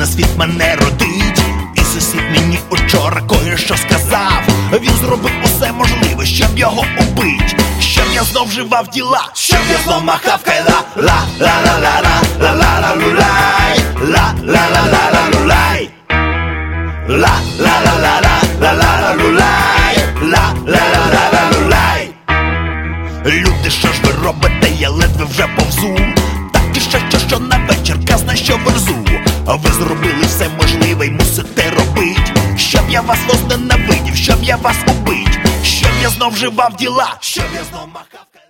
на світ мене родить. І сусід мені учора кое-що сказав. Він зробив усе можливе, щоб його убить, щоб я знов вживав діла, щоб я знов махав кайла. Ла-ла-ла-ла-ла-ла-ла-ла-лулай, ла-ла-ла-ла-ла-лулай, ла-ла-ла-ла-ла-ла-ла-лулай, ла-ла-ла-ла-ла-лулай. Люди, що ж ви робите, я ледве вже повзу. Так і що на вечір казна, що верзу. А ви зробили все можливе й мусите робить, щоб я вас возненавидів, щоб я вас убить, щоб я знов вживав діла, щоб я знов махав.